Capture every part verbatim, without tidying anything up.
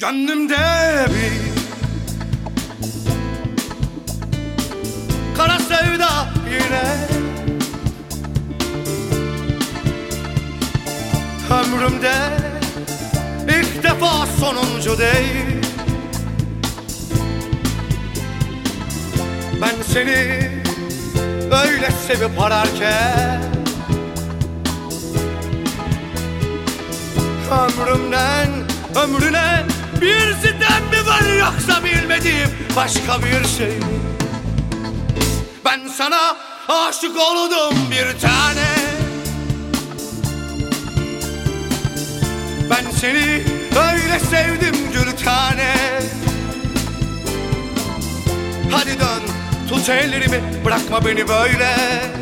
Gönlümde bir kara sevda yine, ömrümde ilk defa sonuncu değil. Ben seni öyle sevip ararken, ömrümden ömrüne bir sitem mi var, yoksa bilmediğim başka bir şey mi? Ben sana aşık oldum bir tane, ben seni öyle sevdim gül tane. Hadi dön, tut ellerimi, bırakma beni böyle.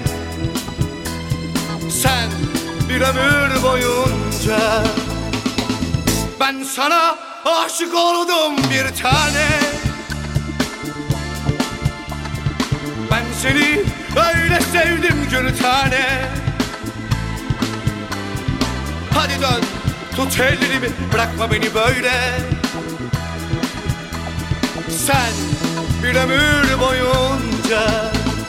Sen bir ömür boyunca, ben sana aşık oldum bir tane, ben seni öyle sevdim gül tane. Hadi dön, tut ellerimi, bırakma beni böyle. Sen bir ömür boyunca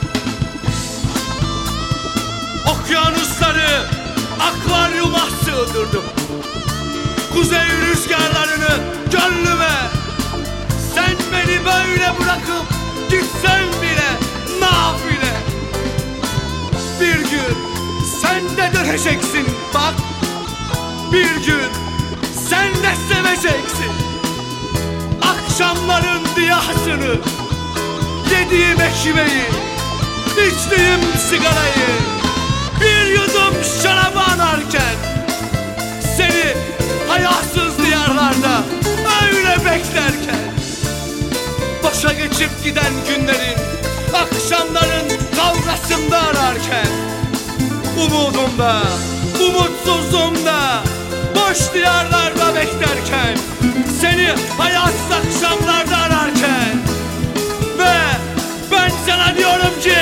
okyanusları akvaryuma sığdırdım, kuzey rüzgarlarını gönlüme. Sen beni böyle bırakıp gitsen bile nafile, bir gün sen de döneceksin bak, bir gün sen de seveceksin. Akşamların diyasını, yediğim ekmeği, içtiğim sigarayı, bir yudum şarabı anarken, seni hayasız diyarlarda öyle beklerken, boşa geçip giden günlerin, akşamların kavgasında ararken, umudumda, umutsuzluğumda, boş diyarlarda beklerken, seni hayasız akşamlarda ararken, ve ben sana diyorum ki,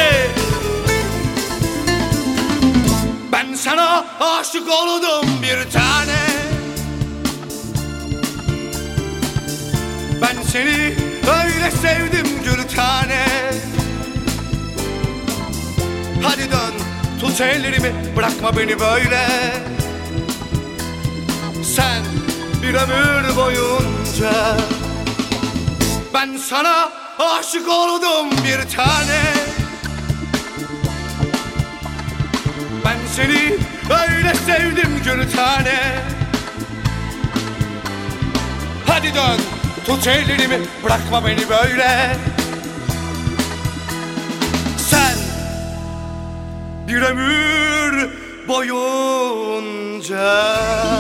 ben sana aşık oldum bir tane, ben seni öyle sevdim gül tane. Hadi dön, tut ellerimi, bırakma beni böyle. Sen bir ömür boyunca, ben sana aşık oldum bir tane, ben seni öyle sevdim gül tane. Hadi dön, tut ellerimi, bırakma beni böyle. Sen bir ömür boyunca